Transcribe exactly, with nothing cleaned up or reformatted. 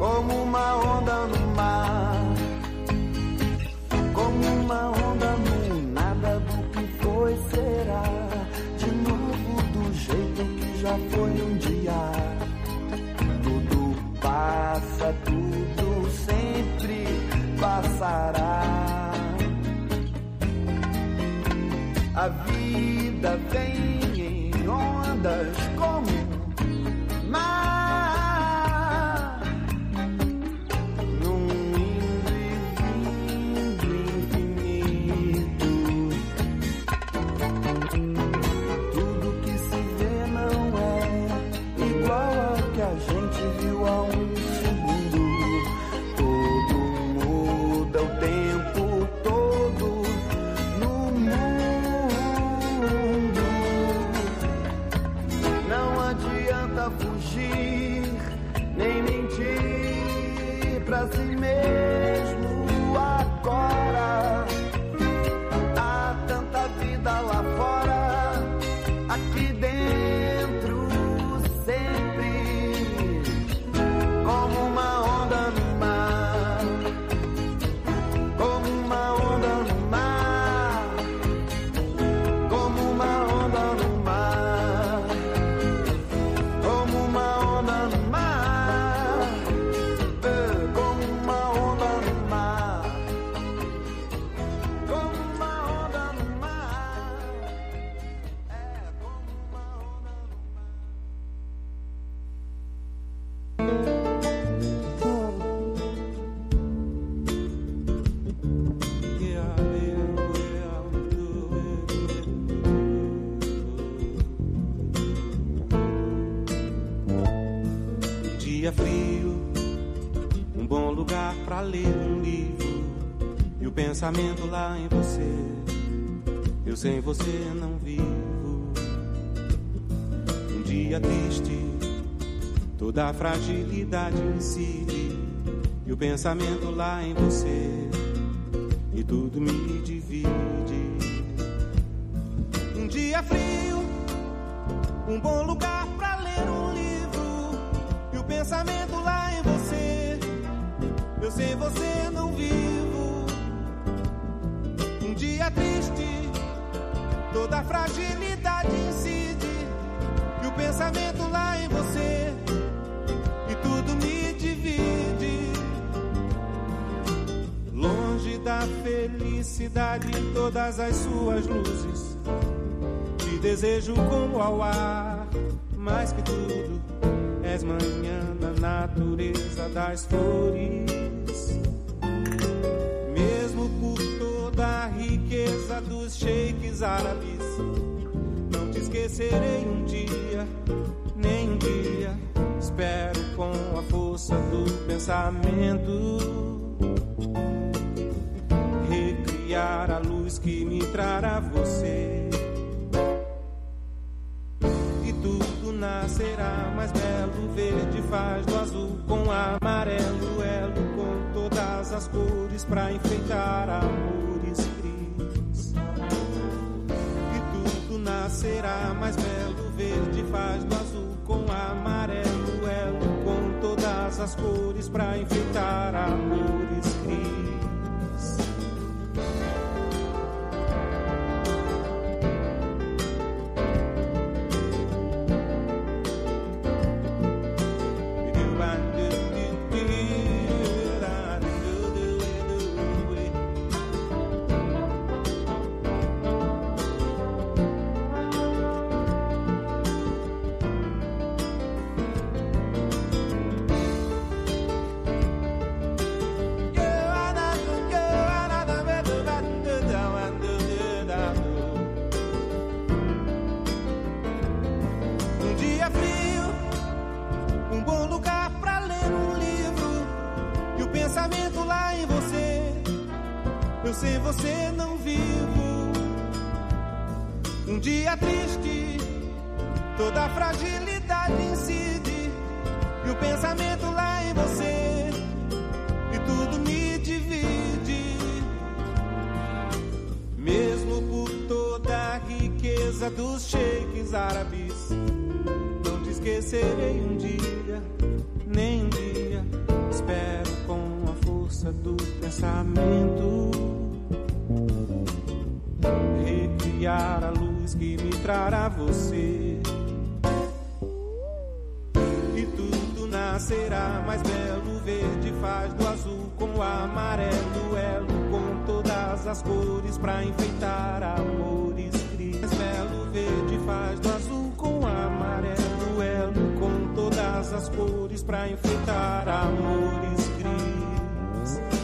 como uma onda no mar, como uma onda no nada do que foi será, de novo do jeito que já foi um dia. Tudo passa, tudo sempre passará. A vida vem em ondas como mar, num indo e vindo infinito. Tudo que se vê não é igual ao que a gente viu há um segundo. Tudo muda o tempo todo no mundo. Não adianta fugir, nem mentir pra si mesmo agora. Há tanta vida lá fora, aqui dentro sempre, como uma onda no mar, como uma onda no mar, como uma onda no mar, como uma onda no mar, eh, como uma onda no mar, como uma onda no mar, é como uma onda no mar. Dia frio, um bom lugar pra ler um livro, e o pensamento lá em você. Eu sem você não vivo. Um dia triste, toda a fragilidade incide, e o pensamento lá em você, e tudo me divide. Um dia frio, um bom lugar pra ler um livro, e o pensamento lá em você. Eu sem você não vivo. Um dia triste, toda a fragilidade incide, e o pensamento lá em você, e tudo me divide. Longe da felicidade em todas as suas luzes, te desejo como ao ar, mais que tudo és manhã na natureza das flores. Mesmo por toda a riqueza dos sheiks árabes, não te esquecerei um dia, nem um dia. Espero com a força do pensamento recriar a luz que me trará você. E tudo nascerá mais belo, verde faz do azul com amarelo, elo com todas as cores pra enfeitar amores cris. E tudo nascerá mais belo, verde faz do azul com amarelo, elo com todas as cores pra enfeitar amores cris. Sem você não vivo. Um dia triste, toda a fragilidade incide, e o pensamento lá em você, e tudo me divide. Mesmo por toda a riqueza dos sheiks árabes, não te esquecerei um dia, nem um dia. pensamento, recriar a luz que me trará você. E tudo nascerá mais belo, verde faz do azul com o amarelo, elo com todas as cores pra enfeitar amores cris. Mais belo, verde faz do azul com o amarelo, elo com todas as cores pra enfeitar amores cris.